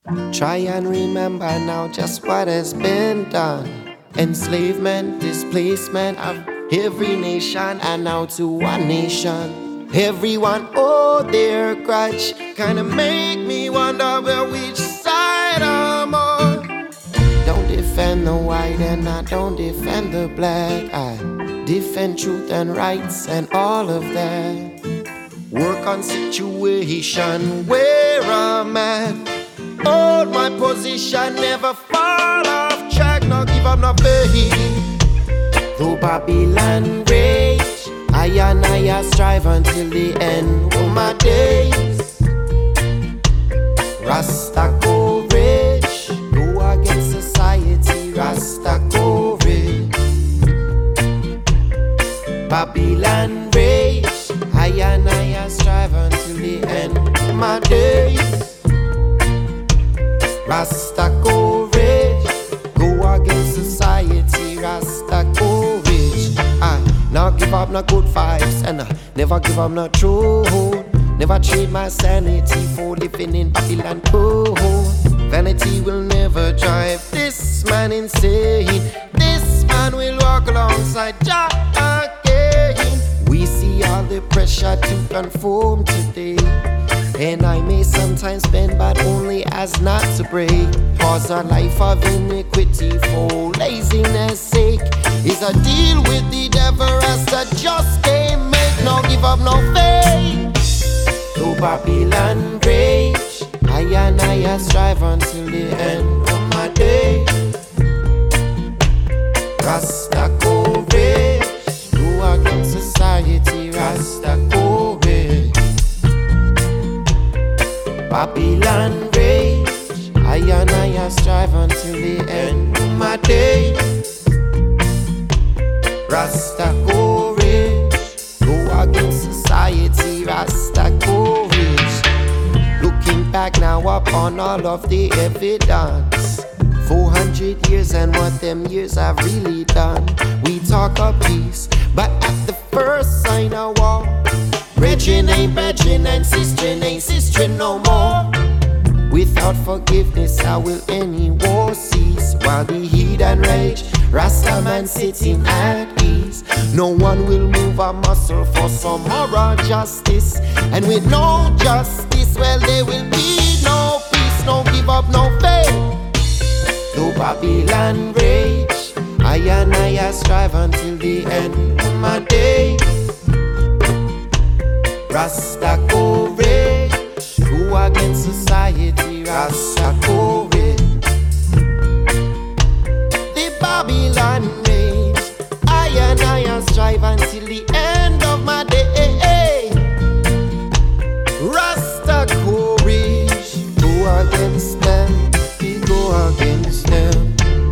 Try and remember now just what has been done. Enslavement, displacement of every nation, and now to one nation. Everyone owe their grudge. Kinda make me wonder which side I'm on. Don't defend the white and I don't defend the black. I defend truth and rights and all of that. Work on situation where I'm at. Hold my position, never fall off track. Not give up, not faith. Though Babylon rage, I and I strive until the end of my days. Rasta courage, go against society. Rasta courage. Babylon rage, I and I strive until the end of my days. Rasta courage, go against society. Rasta courage. I not give up, not good vibes, and I never give up, not true. Never trade my sanity for living in Babylon code. Vanity will never drive this man insane. This man will walk alongside Jah again. We see all the pressure to conform today, and I may sometimes bend, but only as not to break. Cause a life of iniquity for laziness sake is a deal with the devil. Rasta just can't make. No give up, no faith. Though Babylon rage, I and I strive until the end of my day. Rasta courage, go against society. Rasta courage. Babylon rage, I and I strive until the end of my day. Rasta courage, go against society. Rasta courage. Looking back now upon all of the evidence, 400 years and what them years have really done. We talk of peace, but at the first sign of war, brethren ain't brethren and sister ain't sister no more. Without forgiveness, how will any war cease? While the heathen rage, Rasta man sitting at ease. No one will move a muscle for some moral justice, and with no justice, well, there will be no peace. No give up, no faith. Though Babylon rage, I and I strive until the end of my day. Rasta courage, go against society. Rasta courage. The Babylon rage, I and I strive until the end of my day. Rasta courage, go against them. We go against them.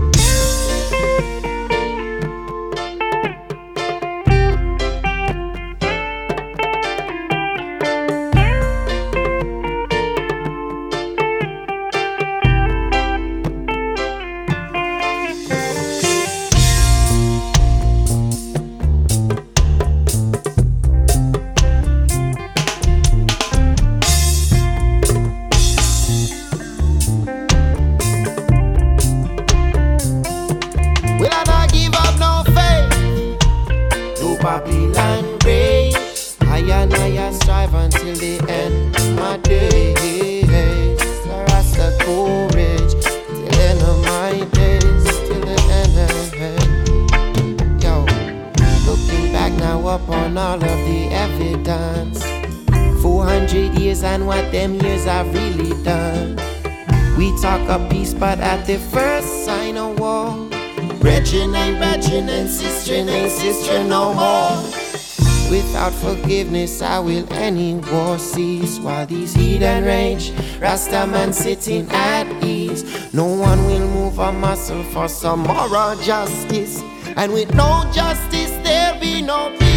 Babylon rage, I and I strive until the end of my days. Rasta courage, till the end of my days, till the end. Yo, looking back now upon all of the evidence, 400 years and what them years have really done. We talk of peace, but at the first sign of war, brethren ain't brethren and sister ain't sister no more. Without forgiveness, how will any war cease? While these heathen rage, Rasta man sitting at ease. No one will move a muscle for some moral justice, and with no justice there'll be no peace.